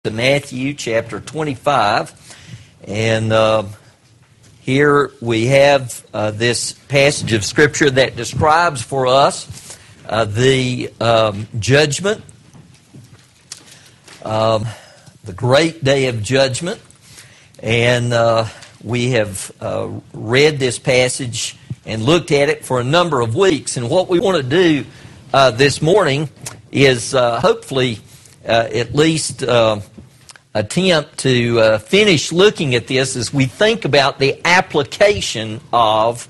To Matthew chapter 25, and here we have this passage of Scripture that describes for us the judgment, the great day of judgment, and we have read this passage and looked at it for a number of weeks, and what we want to do this morning is hopefully at least attempt to finish looking at this as we think about the application of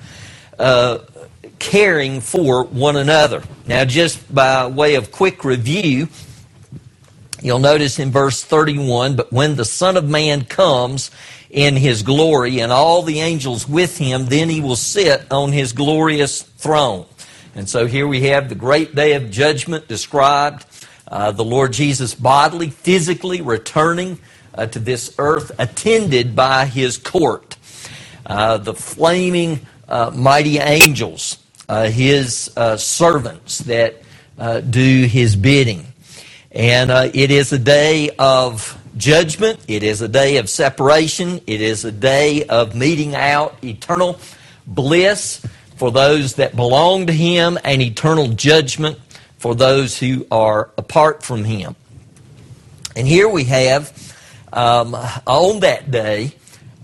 caring for one another. Now, just by way of quick review, you'll notice in verse 31, "But when the Son of Man comes in His glory, and all the angels with Him, then He will sit on His glorious throne." And so here we have the great day of judgment described. The Lord Jesus bodily, physically returning to this earth, attended by His court. The flaming mighty angels, His servants that do His bidding. And it is a day of judgment. It is a day of separation. It is a day of meting out eternal bliss for those that belong to Him and eternal judgment for those who are apart from Him. And here we have, on that day,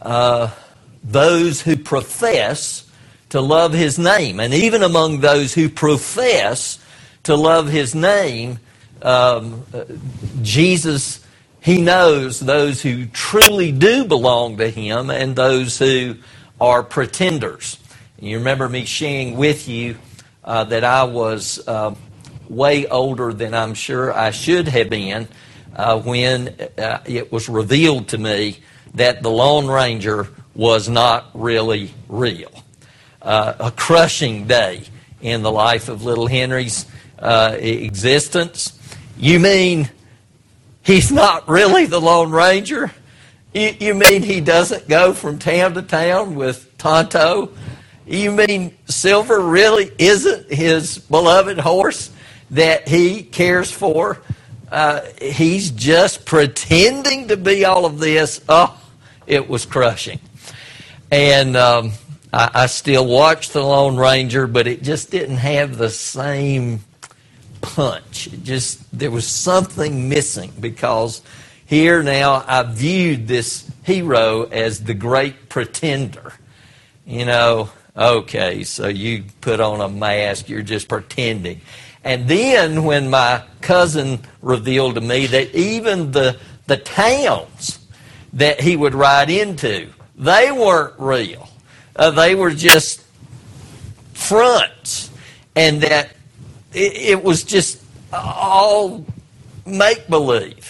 those who profess to love His name. And even among those who profess to love His name, Jesus, He knows those who truly do belong to Him and those who are pretenders. You remember me sharing with you that I was way older than I'm sure I should have been when it was revealed to me that the Lone Ranger was not really real. A crushing day in the life of little Henry's existence. You mean he's not really the Lone Ranger? You mean he doesn't go from town to town with Tonto? You mean Silver really isn't his beloved horse that he cares for? He's just pretending to be all of this. Oh, it was crushing. And I still watch the Lone Ranger, but it just didn't have the same punch. There was something missing, because here now I viewed this hero as the great pretender. You know, okay, so you put on a mask, you're just pretending. And then when my cousin revealed to me that even the towns that he would ride into, they weren't real. They were just fronts. And that it was just all make-believe.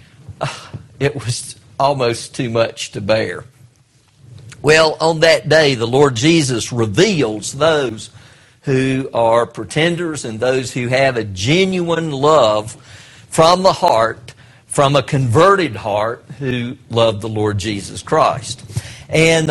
It was almost too much to bear. Well, on that day, the Lord Jesus reveals those who are pretenders and those who have a genuine love from the heart, from a converted heart, who love the Lord Jesus Christ. And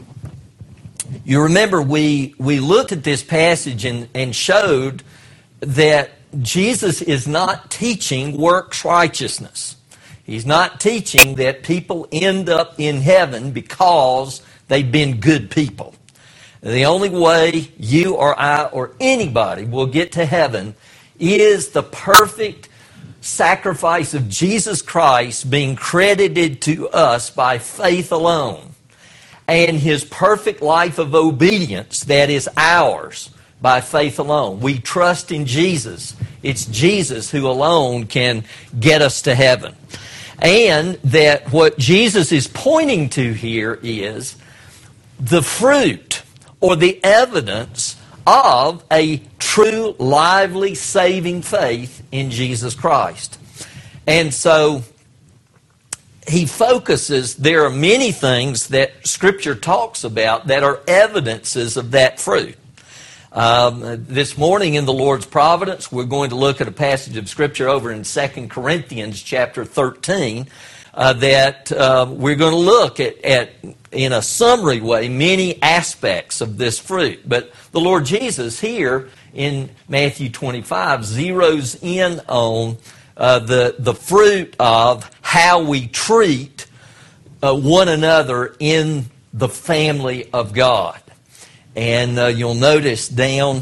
you remember we looked at this passage and showed that Jesus is not teaching works righteousness. He's not teaching that people end up in heaven because they've been good people. The only way you or I or anybody will get to heaven is the perfect sacrifice of Jesus Christ being credited to us by faith alone, and His perfect life of obedience that is ours by faith alone. We trust in Jesus. It's Jesus who alone can get us to heaven. And that what Jesus is pointing to here is the fruit or the evidence of a true, lively, saving faith in Jesus Christ. And so he focuses, there are many things that Scripture talks about that are evidences of that fruit. This morning in the Lord's providence, we're going to look at a passage of Scripture over in 2 Corinthians chapter 13 that we're going to look at in a summary way many aspects of this fruit. But the Lord Jesus here in Matthew 25 zeroes in on the fruit of how we treat one another in the family of God. And you'll notice down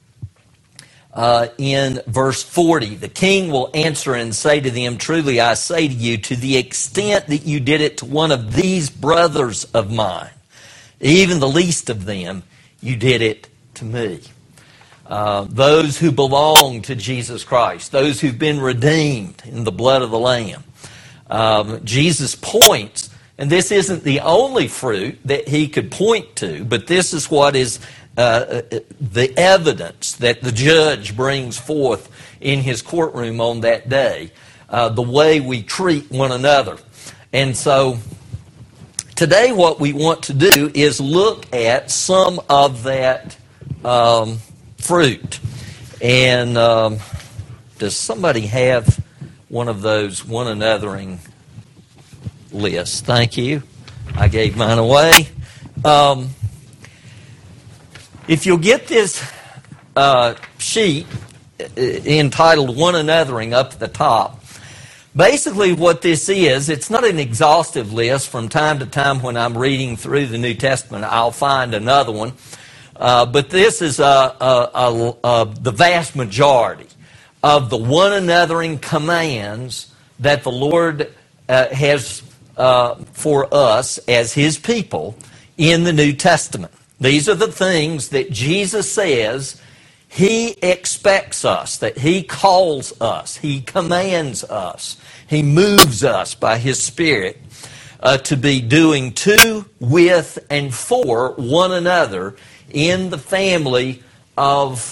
in verse 40, the king will answer and say to them, "Truly I say to you, to the extent that you did it to one of these brothers of mine, even the least of them, you did it to me." Those who belong to Jesus Christ, those who've been redeemed in the blood of the Lamb. Jesus points, and this isn't the only fruit that he could point to, but this is what is the evidence that the judge brings forth in his courtroom on that day, the way we treat one another. And so today what we want to do is look at some of that fruit. And does somebody have one of those one-anothering lists? Thank you. I gave mine away. If you'll get this sheet entitled One Anothering up at the top, basically what this is, it's not an exhaustive list. From time to time when I'm reading through the New Testament, I'll find another one. But this is the vast majority of the one anothering commands that the Lord has for us as His people in the New Testament. These are the things that Jesus says He expects us, that He calls us, He commands us, He moves us by His Spirit to be doing to, with, and for one another in the family of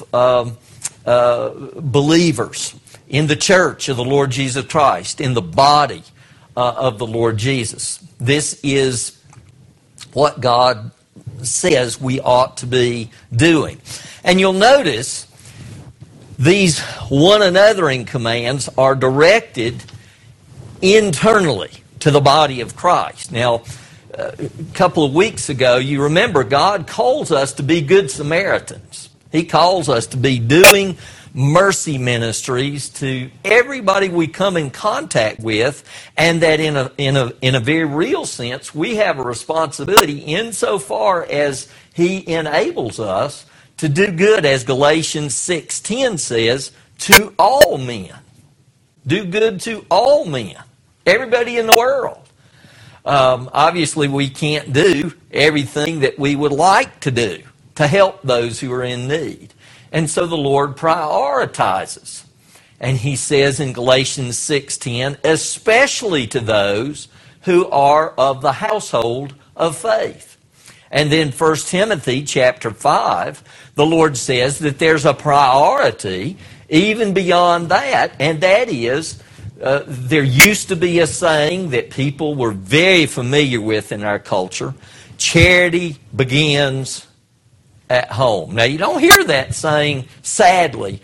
believers, in the church of the Lord Jesus Christ, in the body of the Lord Jesus. This is what God says we ought to be doing. And you'll notice these one anothering commands are directed internally to the body of Christ. Now, a couple of weeks ago, you remember God calls us to be good Samaritans. He calls us to be doing mercy ministries to everybody we come in contact with, and that in a very real sense, we have a responsibility insofar as He enables us to do good, as Galatians 6:10 says, to all men. Do good to all men, everybody in the world. Obviously, we can't do everything that we would like to do to help those who are in need. And so the Lord prioritizes. And He says in Galatians 6:10, especially to those who are of the household of faith. And then 1 Timothy chapter 5, the Lord says that there's a priority even beyond that, and that is, there used to be a saying that people were very familiar with in our culture: charity begins at home. Now, you don't hear that saying, sadly,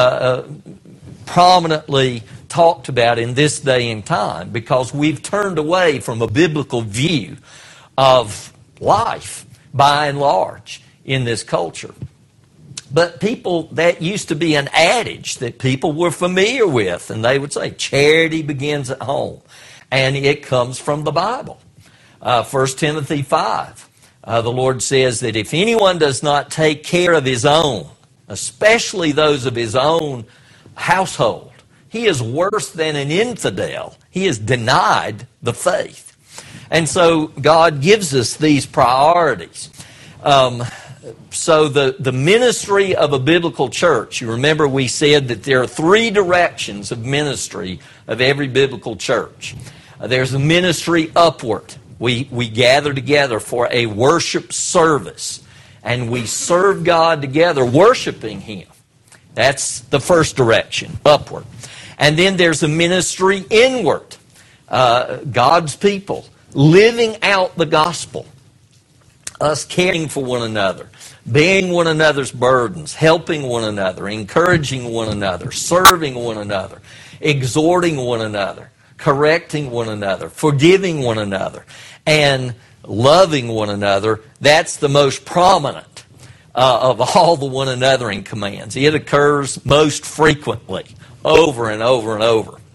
prominently talked about in this day and time, because we've turned away from a biblical view of life, by and large, in this culture. But people, that used to be an adage that people were familiar with, and they would say, charity begins at home. And it comes from the Bible. 1 Timothy 5, the Lord says that if anyone does not take care of his own, especially those of his own household, he is worse than an infidel. He has denied the faith. And so God gives us these priorities. So the ministry of a biblical church, you remember we said that there are three directions of ministry of every biblical church. There's a ministry upward. We gather together for a worship service, and we serve God together, worshiping Him. That's the first direction, upward. And then there's a ministry inward. God's people living out the gospel. Us caring for one another, bearing one another's burdens, helping one another, encouraging one another, serving one another, exhorting one another, correcting one another, forgiving one another, and loving one another. That's the most prominent of all the one anothering commands. It occurs most frequently, over and over and over.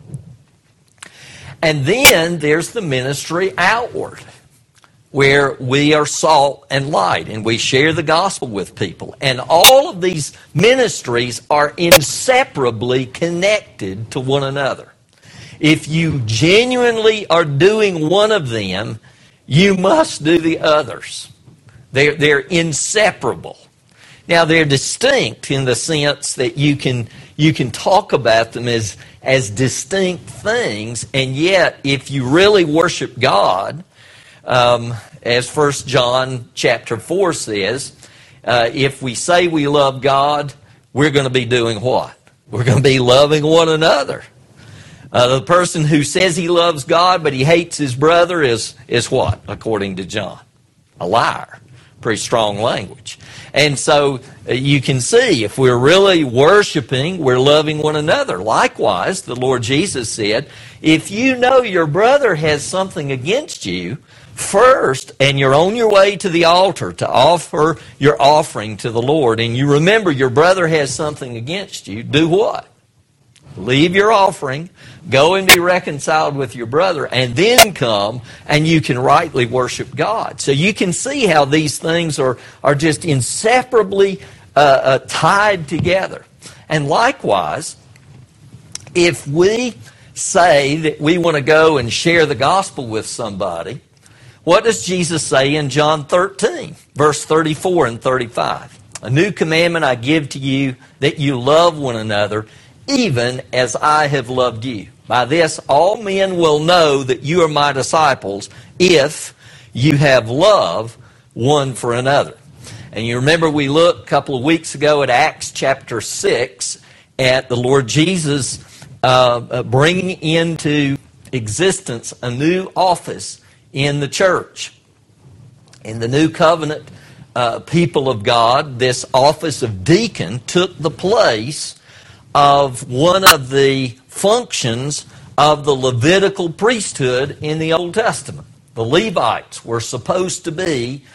And then there's the ministry outward, where we are salt and light, and we share the gospel with people. And all of these ministries are inseparably connected to one another. If you genuinely are doing one of them, you must do the others. They're inseparable. Now, they're distinct in the sense that you can talk about them as distinct things, and yet, if you really worship God, as 1 John chapter 4 says, if we say we love God, we're going to be doing what? We're going to be loving one another. The person who says he loves God but he hates his brother is what, according to John? A liar. Pretty strong language. And so you can see if we're really worshiping, we're loving one another. Likewise, the Lord Jesus said, if you know your brother has something against you, first, and you're on your way to the altar to offer your offering to the Lord, and you remember your brother has something against you, do what? Leave your offering, go and be reconciled with your brother, and then come and you can rightly worship God. So you can see how these things are just inseparably tied together. And likewise, if we say that we want to go and share the gospel with somebody, what does Jesus say in John 13, verse 34 and 35? A new commandment I give to you, that you love one another, even as I have loved you. By this all men will know that you are my disciples, if you have love one for another. And you remember we looked a couple of weeks ago at Acts chapter 6 at the Lord Jesus bringing into existence a new office in the church. In the new covenant people of God, this office of deacon took the place of one of the functions of the Levitical priesthood in the Old Testament. The Levites were supposed to be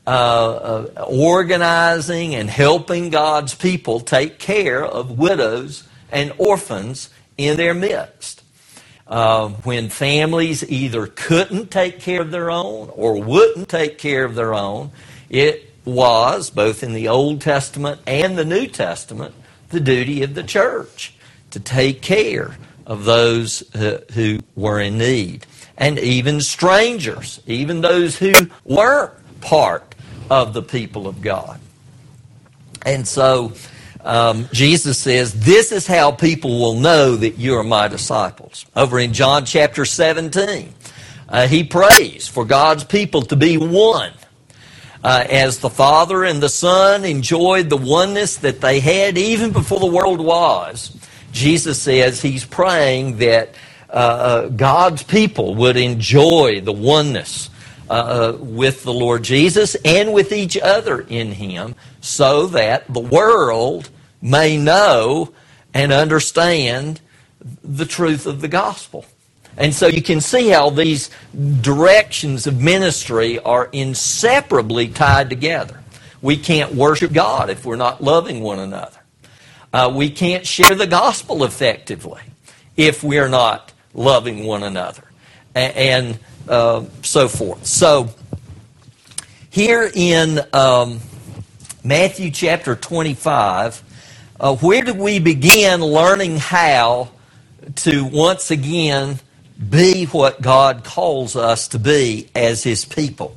organizing and helping God's people take care of widows and orphans in their midst. When families either couldn't take care of their own or wouldn't take care of their own, it was, both in the Old Testament and the New Testament, the duty of the church to take care of those who were in need. And even strangers, even those who weren't part of the people of God. And so Jesus says, this is how people will know that you are my disciples. Over in John chapter 17, he prays for God's people to be one. As the Father and the Son enjoyed the oneness that they had even before the world was, Jesus says he's praying that God's people would enjoy the oneness with the Lord Jesus and with each other in Him, so that the world may know and understand the truth of the gospel. And so you can see how these directions of ministry are inseparably tied together. We can't worship God if we're not loving one another. We can't share the gospel effectively if we're not loving one another, and so forth. So here in Matthew chapter 25, where do we begin learning how to once again be what God calls us to be as His people?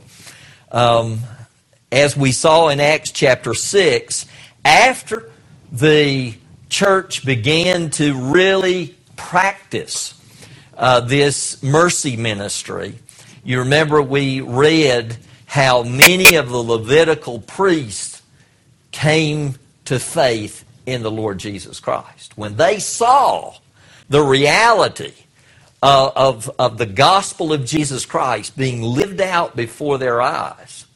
As we saw in Acts chapter 6, after the church began to really practice this mercy ministry, you remember we read how many of the Levitical priests came to faith in the Lord Jesus Christ. When they saw the reality of the gospel of Jesus Christ being lived out before their eyes,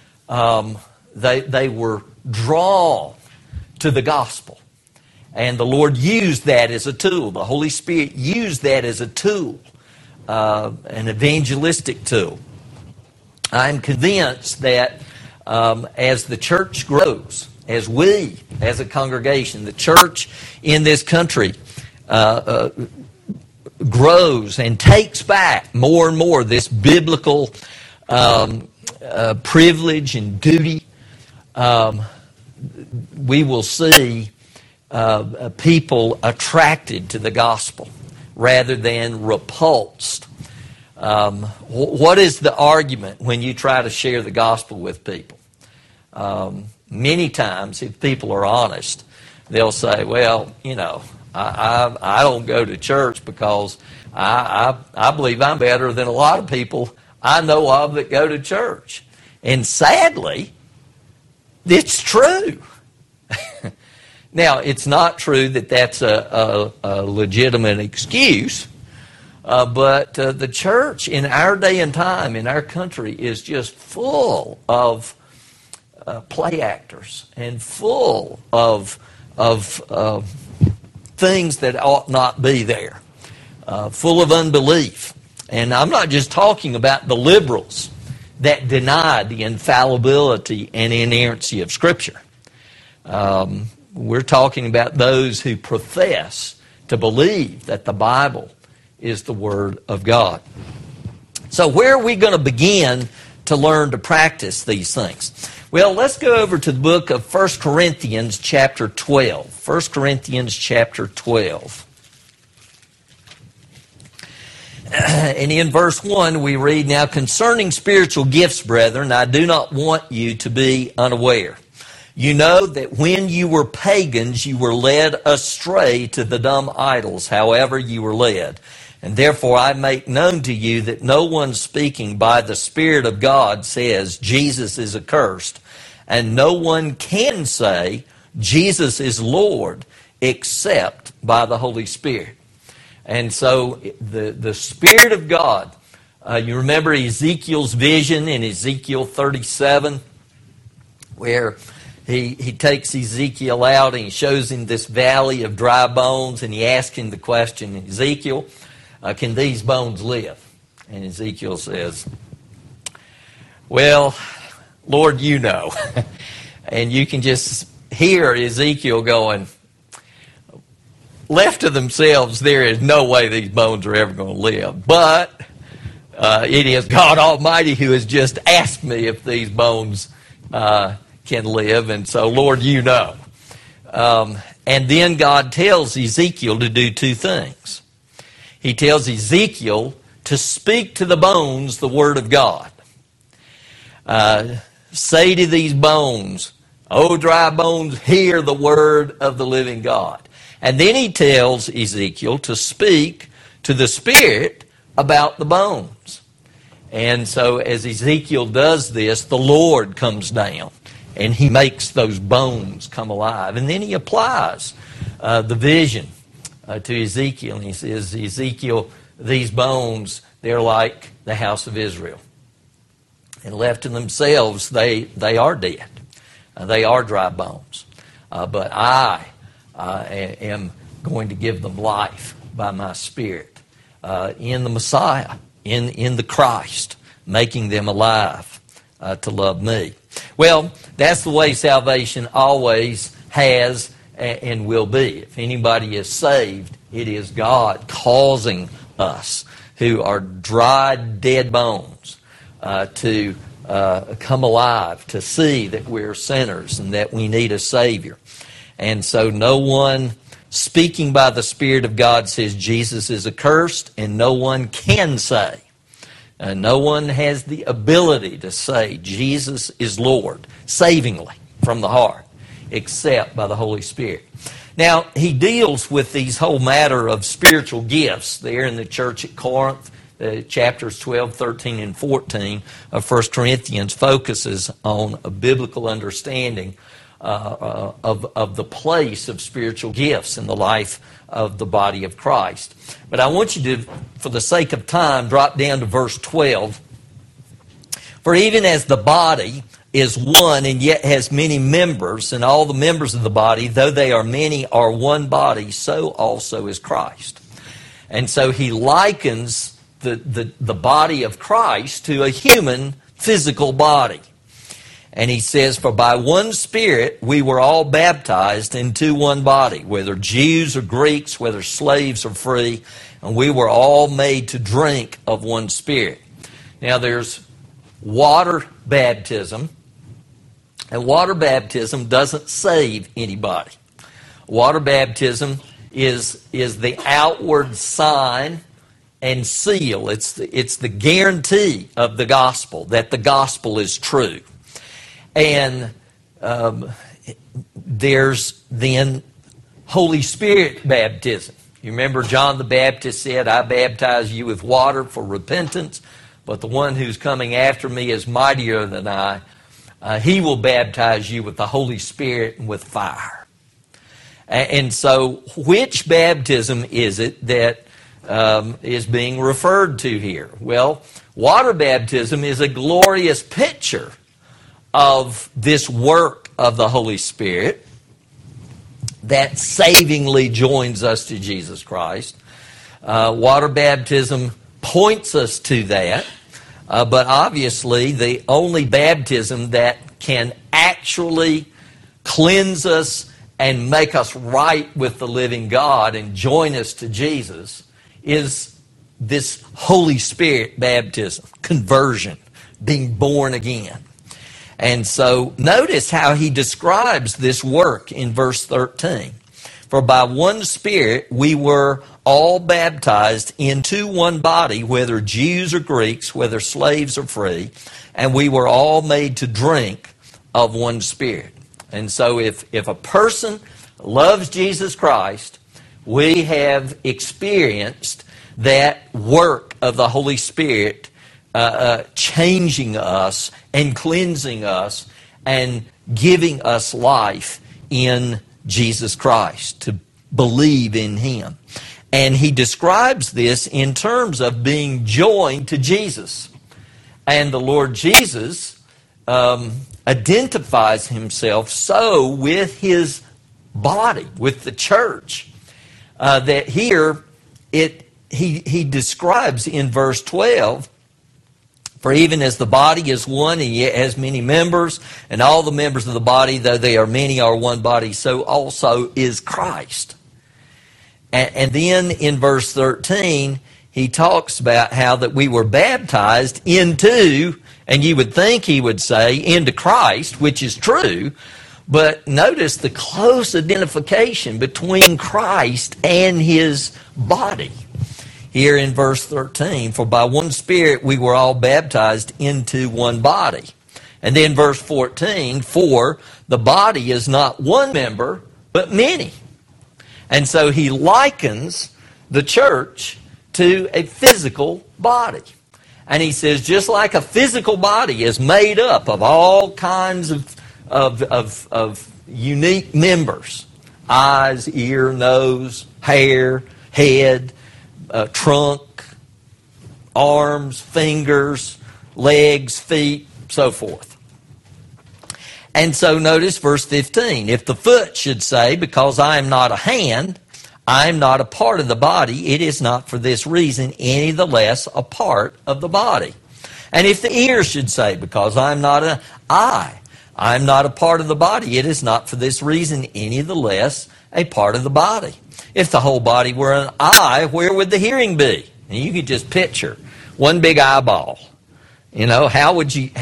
they were drawn to the gospel. And the Lord used that as a tool. The Holy Spirit used that as a tool, an evangelistic tool. I'm convinced that as the church grows, as we, as a congregation, the church in this country grows and takes back more and more this biblical privilege and duty, we will see people attracted to the gospel rather than repulsed. What is the argument when you try to share the gospel with people? Many times, if people are honest, they'll say, well, you know, I don't go to church because I believe I'm better than a lot of people I know of that go to church. And sadly, it's true. Now, it's not true that that's a legitimate excuse, but the church in our day and time, in our country, is just full of play actors and full of things that ought not be there, full of unbelief. And I'm not just talking about the liberals that deny the infallibility and inerrancy of Scripture. We're talking about those who profess to believe that the Bible is the Word of God. So where are we going to begin to learn to practice these things? Well, let's go over to the book of 1 Corinthians chapter 12. 1 Corinthians chapter 12. And in verse 1 we read, "Now concerning spiritual gifts, brethren, I do not want you to be unaware. You know that when you were pagans, you were led astray to the dumb idols, however you were led. And therefore I make known to you that no one speaking by the Spirit of God says Jesus is accursed, and no one can say Jesus is Lord except by the Holy Spirit." And so the Spirit of God, you remember Ezekiel's vision in Ezekiel 37, where he takes Ezekiel out and he shows him this valley of dry bones, and he asks him the question, "Ezekiel, can these bones live?" And Ezekiel says, "Well, Lord, you know." And you can just hear Ezekiel going, left to themselves, there is no way these bones are ever going to live. But it is God Almighty who has just asked me if these bones can live. And so, Lord, you know. And then God tells Ezekiel to do two things. He tells Ezekiel to speak to the bones the Word of God. Say to these bones, "O dry bones, hear the word of the living God." And then he tells Ezekiel to speak to the Spirit about the bones. And so as Ezekiel does this, the Lord comes down and he makes those bones come alive. And then he applies the vision to Ezekiel. And he says, "Ezekiel, these bones, they're like the house of Israel. And left to themselves, they are dead. They are dry bones. But I am going to give them life by my Spirit in the Messiah, in the Christ, making them alive to love me." Well, that's the way salvation always has and will be. If anybody is saved, it is God causing us, who are dry, dead bones, to come alive, to see that we're sinners and that we need a Savior. And so no one speaking by the Spirit of God says Jesus is accursed, and no one can say. No one has the ability to say Jesus is Lord savingly from the heart, except by the Holy Spirit. Now, he deals with these whole matter of spiritual gifts there in the church at Corinth. Chapters 12, 13, and 14 of 1 Corinthians focuses on a biblical understanding of the place of spiritual gifts in the life of the body of Christ. But I want you to, for the sake of time, drop down to verse 12. "For even as the body is one and yet has many members, and all the members of the body, though they are many, are one body, so also is Christ." And so he likens the body of Christ to a human physical body. And he says, for by one Spirit we were all baptized into one body, whether Jews or Greeks, whether slaves or free, and we were all made to drink of one Spirit. Now there's water baptism, and water baptism doesn't save anybody. Water baptism is the outward sign and seal. It's the guarantee of the gospel, that the gospel is true. And there's then Holy Spirit baptism. You remember John the Baptist said, I baptize you with water for repentance, but the one who's coming after me is mightier than I. He will baptize you with the Holy Spirit and with fire. And so which baptism is it that is being referred to here? Well, water baptism is a glorious picture of this work of the Holy Spirit that savingly joins us to Jesus Christ. Water baptism points us to that, but obviously the only baptism that can actually cleanse us and make us right with the living God and join us to Jesus is this Holy Spirit baptism, conversion, being born again. And so notice how he describes this work in verse 13. For by one Spirit we were all baptized into one body, whether Jews or Greeks, whether slaves or free, and we were all made to drink of one Spirit. And so if a person loves Jesus Christ, we have experienced that work of the Holy Spirit changing us and cleansing us and giving us life in Jesus Christ, to believe in Him. And he describes this in terms of being joined to Jesus. And the Lord Jesus identifies Himself so with His body, with the church, that here he describes in verse 12, for even as the body is one and yet has many members, and all the members of the body, though they are many, are one body, so also is Christ. And then in verse 13, he talks about how that we were baptized into, and you would think he would say, into Christ, which is true, but notice the close identification between Christ and His body. Here in verse 13, for by one Spirit we were all baptized into one body. And then verse 14, for the body is not one member, but many. And so he likens the church to a physical body. And he says, just like a physical body is made up of all kinds of unique members, eyes, ear, nose, hair, head, trunk, arms, fingers, legs, feet, so forth. And so notice verse 15. If the foot should say, because I am not a hand, I am not a part of the body, it is not for this reason any the less a part of the body. And if the ear should say, because I am not an eye, I am not a part of the body, it is not for this reason any the less a part of the body. If the whole body were an eye, where would the hearing be? And you could just picture one big eyeball. You know, how would you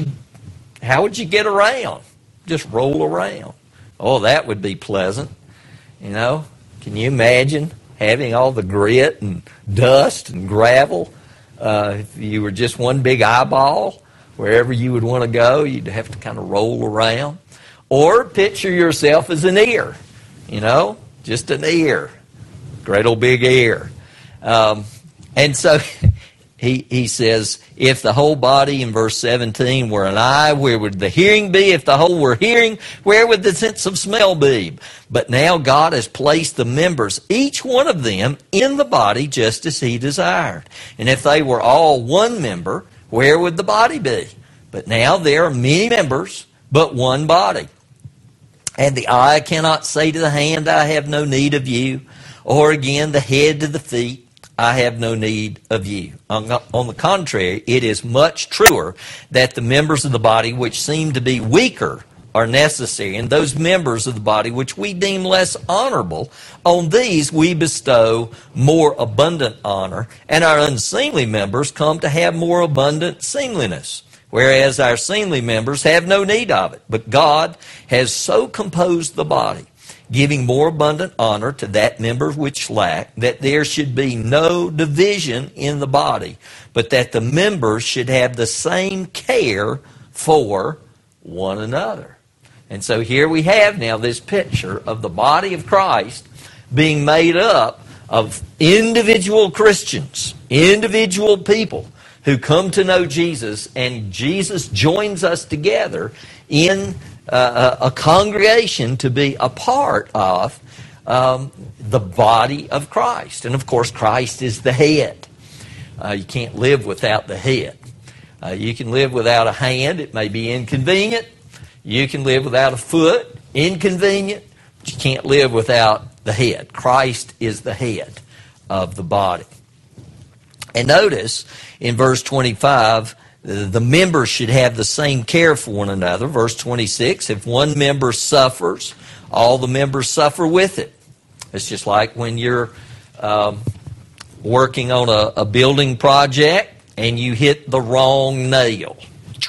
get around? Just roll around. Oh, that would be pleasant. You know, can you imagine having all the grit and dust and gravel? If you were just one big eyeball, wherever you would want to go, you'd have to kind of roll around. Or picture yourself as an ear, you know, just an ear, great old big ear. And so he says, if the whole body, in verse 17, were an eye, where would the hearing be? If the whole were hearing, where would the sense of smell be? But now God has placed the members, each one of them, in the body just as He desired. And if they were all one member, where would the body be? But now there are many members, but one body. And the eye cannot say to the hand, I have no need of you, or again the head to the feet, I have no need of you. On the contrary, it is much truer that the members of the body which seem to be weaker are necessary, and those members of the body which we deem less honorable, on these we bestow more abundant honor, and our unseemly members come to have more abundant seemliness. Whereas our seemly members have no need of it, but God has so composed the body, giving more abundant honor to that member which lack, that there should be no division in the body, but that the members should have the same care for one another. And so here we have now this picture of the body of Christ being made up of individual Christians, individual people who come to know Jesus, and Jesus joins us together in a congregation to be a part of the body of Christ. And of course, Christ is the head. You can't live without the head. You can live without a hand. It may be inconvenient. You can live without a foot. Inconvenient. But you can't live without the head. Christ is the head of the body. And notice in verse 25, the members should have the same care for one another. Verse 26, if one member suffers, all the members suffer with it. It's just like when you're working on a building project and you hit the wrong nail.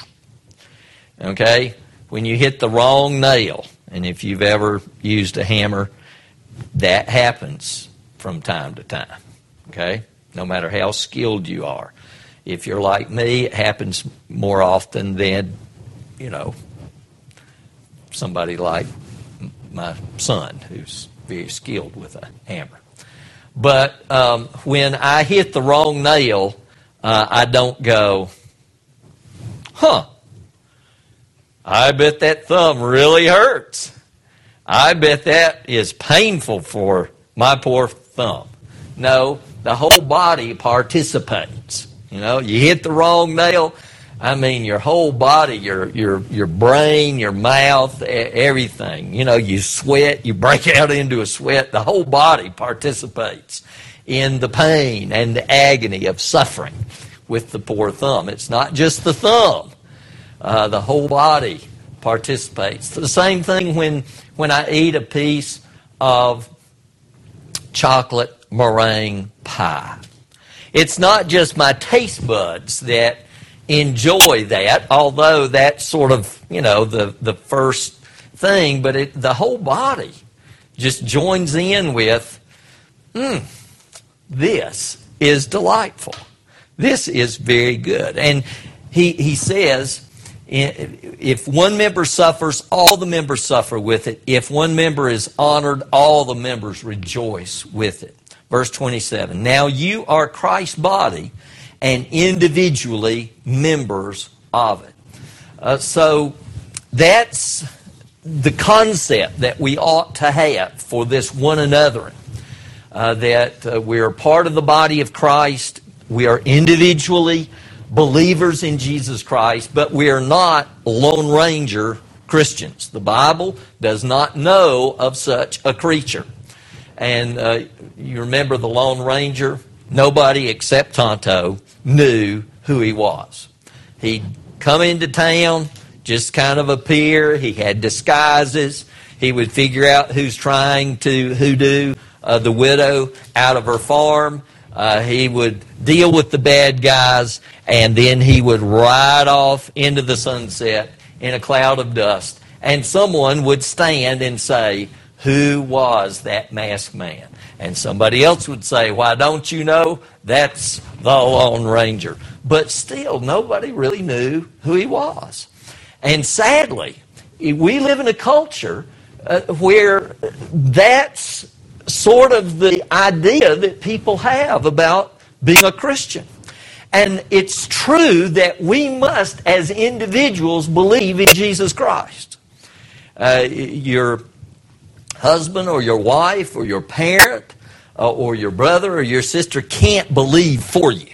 Okay? When you hit the wrong nail, and if you've ever used a hammer, that happens from time to time. Okay? No matter how skilled you are. If you're like me, it happens more often than, somebody like my son who's very skilled with a hammer. But when I hit the wrong nail, I don't go, I bet that thumb really hurts. I bet that is painful for my poor thumb. No, the whole body participates. You hit the wrong nail. I mean, your whole body, your brain, your mouth, everything. You sweat, you break out into a sweat. The whole body participates in the pain and the agony of suffering with the poor thumb. It's not just the thumb. The whole body participates. The same thing when I eat a piece of chocolate meringue pie. It's not just my taste buds that enjoy that, although that's sort of, the first thing, but the whole body just joins in with, this is delightful. This is very good. And he says, if one member suffers, all the members suffer with it. If one member is honored, all the members rejoice with it. Verse 27, now you are Christ's body and individually members of it. So that's the concept that we ought to have for this one another. That we are part of the body of Christ. We are individually believers in Jesus Christ, but we are not Lone Ranger Christians. The Bible does not know of such a creature. And you remember the Lone Ranger? Nobody except Tonto knew who he was. He'd come into town, just kind of appear. He had disguises. He would figure out who's trying to hoodoo the widow out of her farm. He would deal with the bad guys, and then he would ride off into the sunset in a cloud of dust. And someone would stand and say, who was that masked man? And somebody else would say, why, don't you know? That's the Lone Ranger. But still, nobody really knew who he was. And sadly, we live in a culture where that's sort of the idea that people have about being a Christian. And it's true that we must, as individuals, believe in Jesus Christ. Your husband or your wife or your parent or your brother or your sister can't believe for you.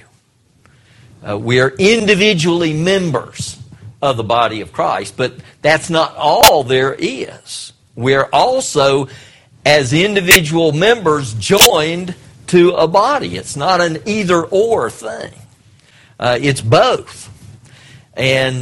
We are individually members of the body of Christ, but that's not all there is. We're also, as individual members, joined to a body. It's not an either-or thing. It's both. And,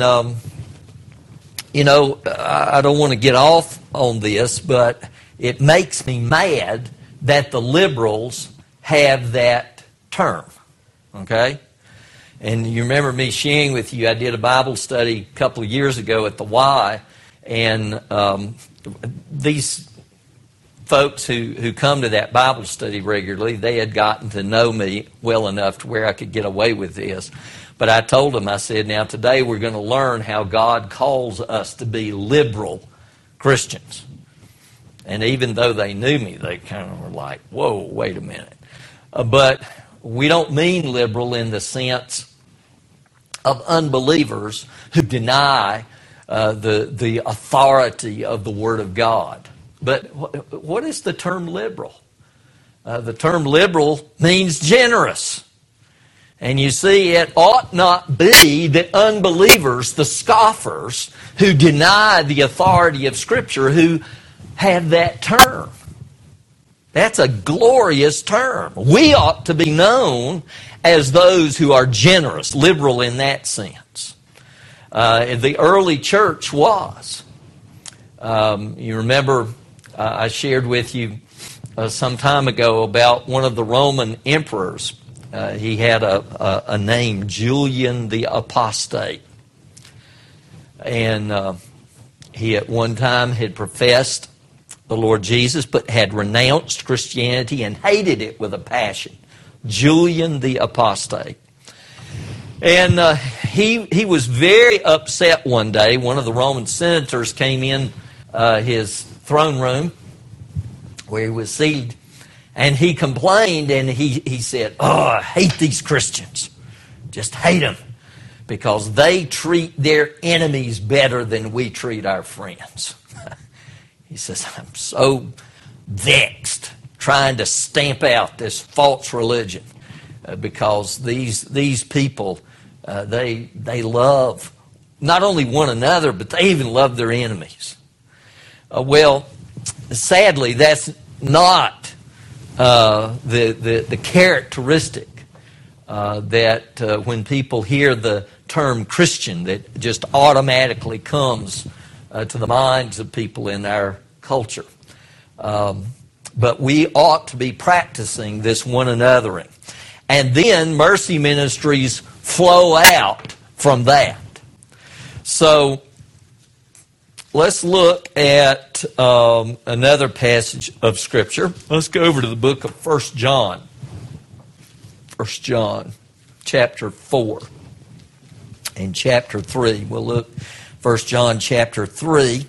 I don't want to get off on this, but it makes me mad that the liberals have that term. Okay? And you remember me sharing with you, I did a Bible study a couple of years ago at the Y, and these folks who come to that Bible study regularly, they had gotten to know me well enough to where I could get away with this. But I told them, I said, now today we're going to learn how God calls us to be liberal Christians. And even though they knew me, they kind of were like, whoa, wait a minute. But we don't mean liberal in the sense of unbelievers who deny the authority of the Word of God. But what is the term liberal? The term liberal means generous. And you see, it ought not be that unbelievers, the scoffers, who deny the authority of Scripture, who have that term. That's a glorious term. We ought to be known as those who are generous, liberal in that sense. The early church was. You remember I shared with you some time ago about one of the Roman emperors. He had a name, Julian the Apostate. And he at one time had professed the Lord Jesus, but had renounced Christianity and hated it with a passion. Julian the Apostate. And he was very upset one day. One of the Roman senators came in his throne room where he was seated, and he complained, and he said, "Oh, I hate these Christians. Just hate them because they treat their enemies better than we treat our friends." He says, "I'm so vexed trying to stamp out this false religion because these people, they love not only one another, but they even love their enemies." Well, sadly, that's not the characteristic that when people hear the term Christian, that just automatically comes to the minds of people in our culture. But we ought to be practicing this one anothering. And then mercy ministries flow out from that. So let's look at another passage of Scripture. Let's go over to the book of 1 John. 1 John chapter 4 and chapter 3. We'll look 1 John chapter 3.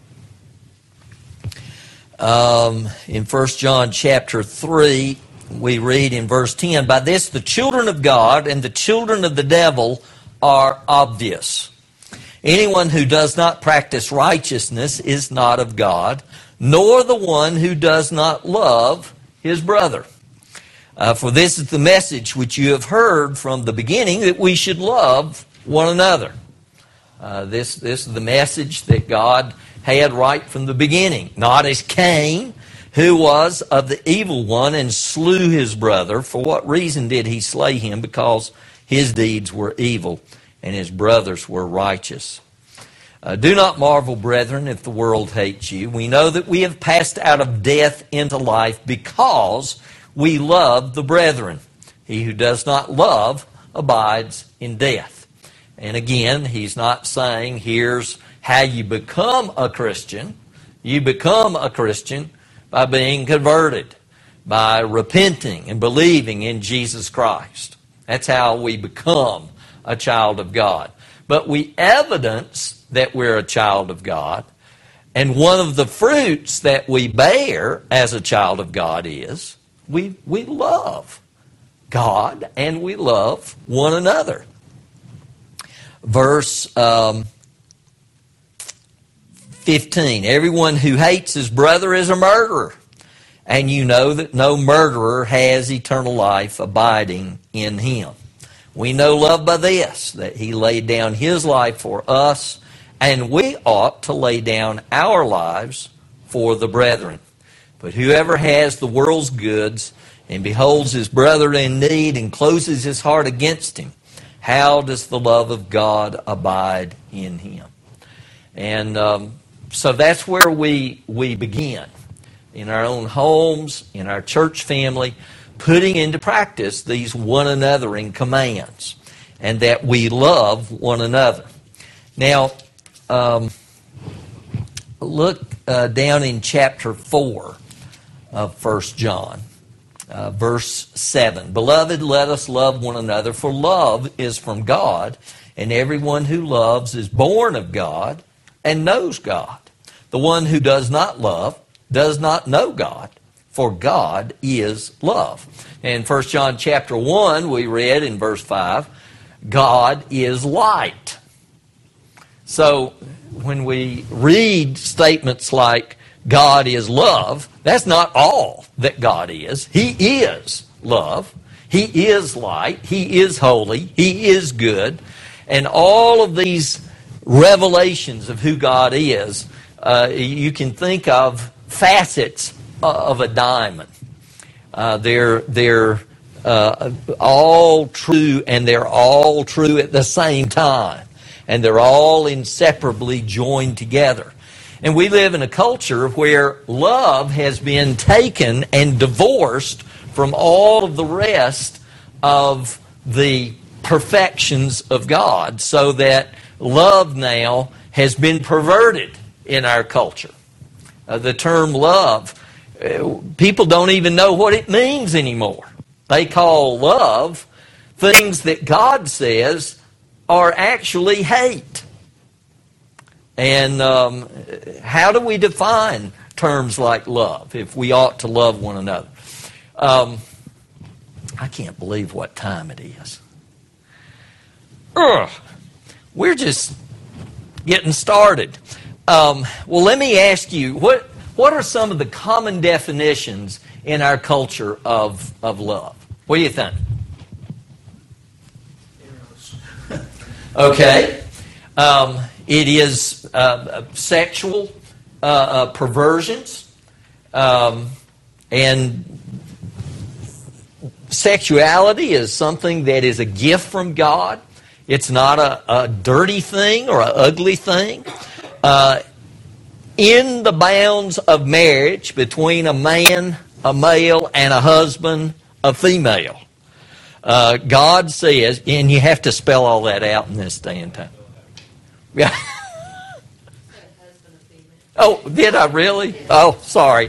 In 1 John chapter 3, we read in verse 10, "By this the children of God and the children of the devil are obvious. Anyone who does not practice righteousness is not of God, nor the one who does not love his brother. For this is the message which you have heard from the beginning, that we should love one another." This is the message that God had right from the beginning. Not as Cain, who was of the evil one and slew his brother. For what reason did he slay him? Because his deeds were evil and his brothers were righteous. "Do not marvel, brethren, if the world hates you. We know that we have passed out of death into life because we love the brethren. He who does not love abides in death." And again, he's not saying here's how you become a Christian. You become a Christian by being converted, by repenting and believing in Jesus Christ. That's how we become a child of God. But we evidence that we're a child of God. And one of the fruits that we bear as a child of God is we love God and we love one another. Verse 15, "Everyone who hates his brother is a murderer, and you know that no murderer has eternal life abiding in him. We know love by this, that he laid down his life for us, and we ought to lay down our lives for the brethren. But whoever has the world's goods and beholds his brother in need and closes his heart against him, how does the love of God abide in him? And so that's where we begin, in our own homes, in our church family, putting into practice these one anothering commands, and that we love one another. Now, look down in chapter 4 of 1 John, verse 7. Beloved, let us love one another, for love is from God, and everyone who loves is born of God and knows God. The one who does not love does not know God, for God is love. In 1 John chapter 1, we read in verse 5, God is light. So when we read statements like God is love, that's not all that God is. He is love. He is light. He is holy. He is good. And all of these revelations of who God is, you can think of facets of a diamond. They're all true, and they're all true at the same time. And they're all inseparably joined together. And we live in a culture where love has been taken and divorced from all of the rest of the perfections of God, so that love now has been perverted in our culture. The term love, people don't even know what it means anymore. They call love things that God says are actually hate. And how do we define terms like love if we ought to love one another? I can't believe what time it is. We're just getting started. Well, let me ask you, what are some of the common definitions in our culture of love? What do you think? Okay. It is sexual perversions, and sexuality is something that is a gift from God. It's not a dirty thing or an ugly thing. In the bounds of marriage between a man, a male, and a husband, a female, God says, and you have to spell all that out in this day and time. Yeah. Oh, did I really? Oh, sorry.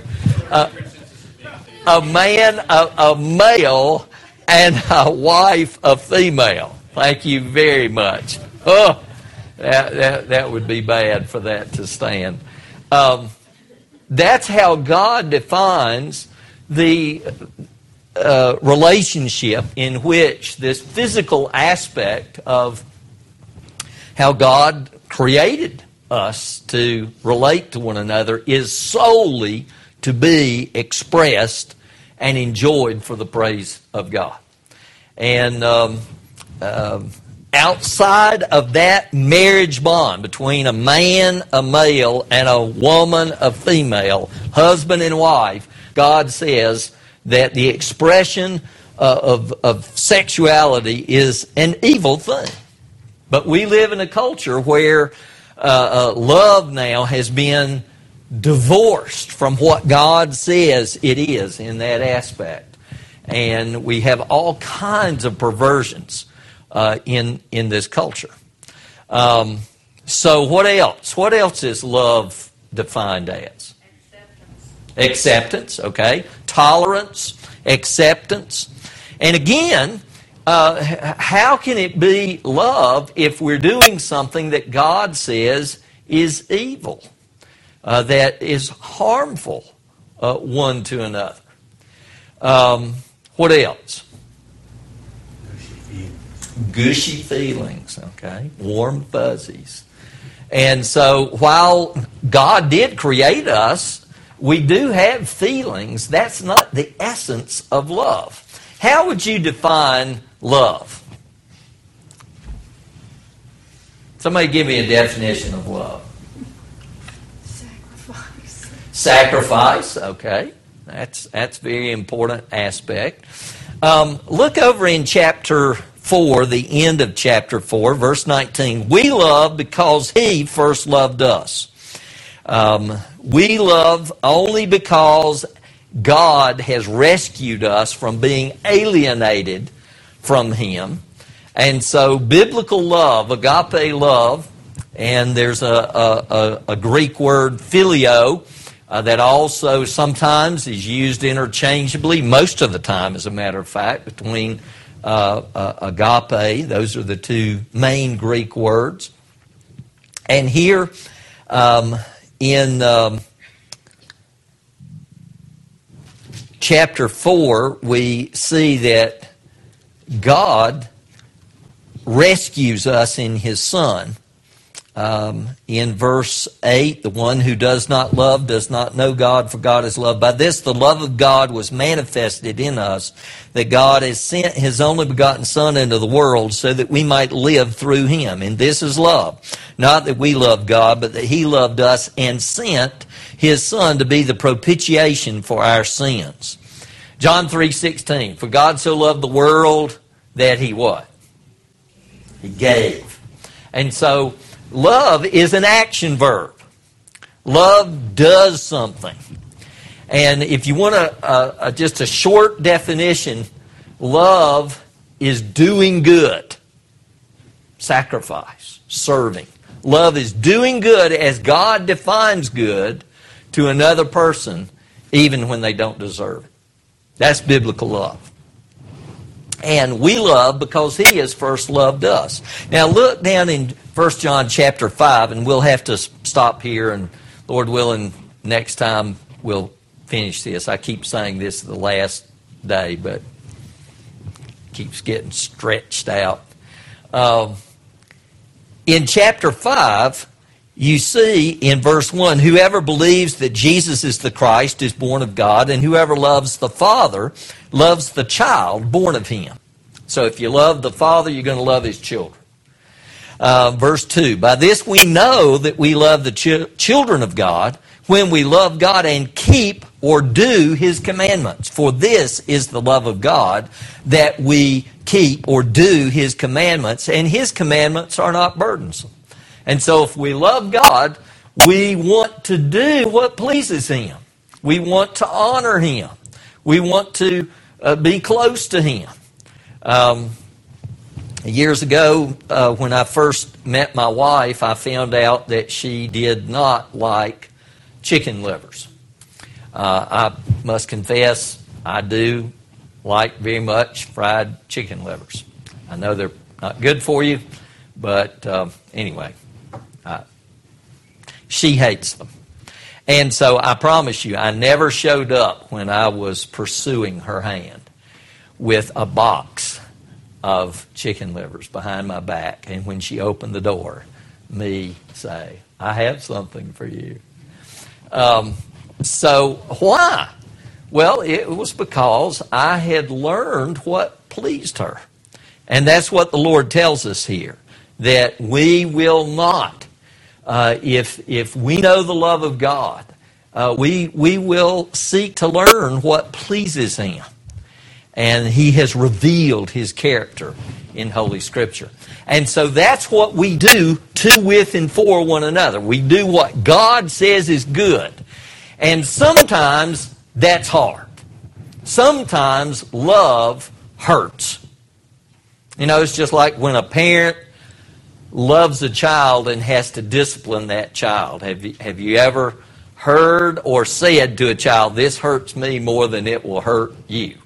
A man, a male, and a wife, a female. Thank you very much. Oh, that would be bad for that to stand. That's how God defines the relationship in which this physical aspect of how God created us to relate to one another is solely to be expressed and enjoyed for the praise of God. And outside of that marriage bond between a man, a male, and a woman, a female, husband and wife, God says that the expression of sexuality is an evil thing. But we live in a culture where love now has been divorced from what God says it is in that aspect. And we have all kinds of perversions in this culture. So what else? What else is love defined as? Acceptance, okay. Tolerance, acceptance. And again, how can it be love if we're doing something that God says is evil, that is harmful one to another? What else? Gushy feelings, okay? Warm fuzzies. And so while God did create us, we do have feelings. That's not the essence of love. How would you define love? Somebody give me a definition of love. Sacrifice. Sacrifice, okay. That's a very important aspect. Look over in chapter 4, the end of chapter 4, verse 19. We love because He first loved us. We love only because God has rescued us from being alienated from Him. And so biblical love, agape love, and there's a Greek word, phileo, that also sometimes is used interchangeably, most of the time, as a matter of fact, between agape. Those are the two main Greek words. And here in chapter 4, we see that God rescues us in His Son. In verse 8, the one who does not love does not know God, for God is love. By this the love of God was manifested in us, that God has sent His only begotten Son into the world so that we might live through Him. And this is love. Not that we love God, but that He loved us and sent His Son to be the propitiation for our sins. John 3:16, for God so loved the world that He what? He gave. And so love is an action verb. Love does something. And if you want just a short definition, love is doing good. Sacrifice, serving. Love is doing good as God defines good to another person, even when they don't deserve it. That's biblical love. And we love because He has first loved us. Now look down in 1 John chapter 5, and we'll have to stop here, and Lord willing, next time we'll finish this. I keep saying this the last day, but it keeps getting stretched out. In chapter 5, you see in verse 1, whoever believes that Jesus is the Christ is born of God, and whoever loves the Father loves the child born of Him. So if you love the Father, you're going to love His children. Verse 2, by this we know that we love the children of God, when we love God and keep or do His commandments. For this is the love of God, that we keep or do His commandments, and His commandments are not burdensome. And so if we love God, we want to do what pleases Him. We want to honor Him. We want to be close to Him. Years ago, when I first met my wife, I found out that she did not like chicken livers. I must confess, I do like very much fried chicken livers. I know they're not good for you, but anyway. She hates them. And so I promise you, I never showed up when I was pursuing her hand with a box of chicken livers behind my back. And when she opened the door, me say, I have something for you. So why? Well, it was because I had learned what pleased her. And that's what the Lord tells us here, that we will not. If we know the love of God, we will seek to learn what pleases Him. And He has revealed His character in Holy Scripture. And so that's what we do to, with, and for one another. We do what God says is good. And sometimes that's hard. Sometimes love hurts. You know, it's just like when a parent loves a child and has to discipline that child. Have you ever heard or said to a child, this hurts me more than it will hurt you?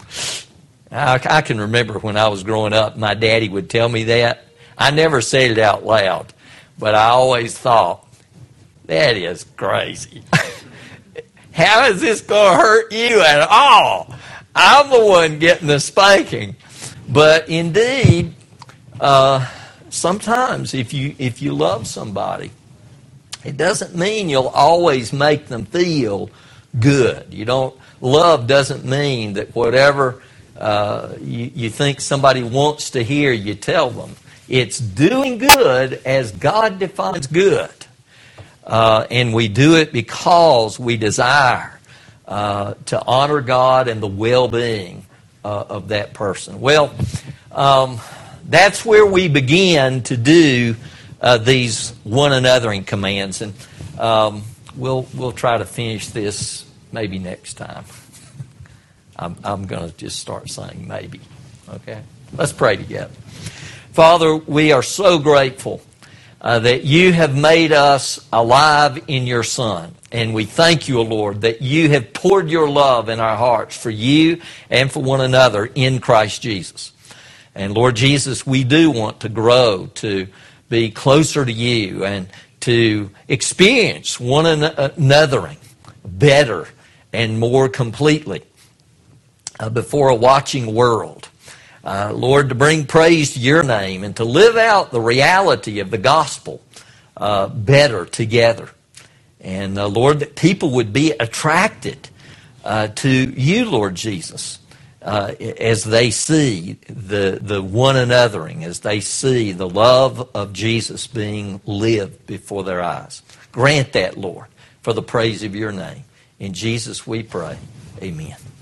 I can remember when I was growing up, my daddy would tell me that. I never said it out loud, but I always thought, that is crazy. How is this going to hurt you at all? I'm the one getting the spanking. But indeed, sometimes if you love somebody, it doesn't mean you'll always make them feel good. Love doesn't mean that whatever you think somebody wants to hear, you tell them. It's doing good as God defines good. And we do it because we desire to honor God and the well-being of that person. Well, that's where we begin to do these one anothering commands, and we'll try to finish this maybe next time. I'm going to just start saying maybe. Okay, let's pray together. Father, we are so grateful that you have made us alive in your Son. And we thank you, O Lord, that you have poured your love in our hearts for you and for one another in Christ Jesus. And Lord Jesus, we do want to grow to be closer to you and to experience one anothering better and more completely before a watching world. Lord, to bring praise to your name and to live out the reality of the gospel better together. And Lord, that people would be attracted to you, Lord Jesus, as they see the one anothering, as they see the love of Jesus being lived before their eyes. Grant that, Lord, for the praise of your name. In Jesus we pray. Amen.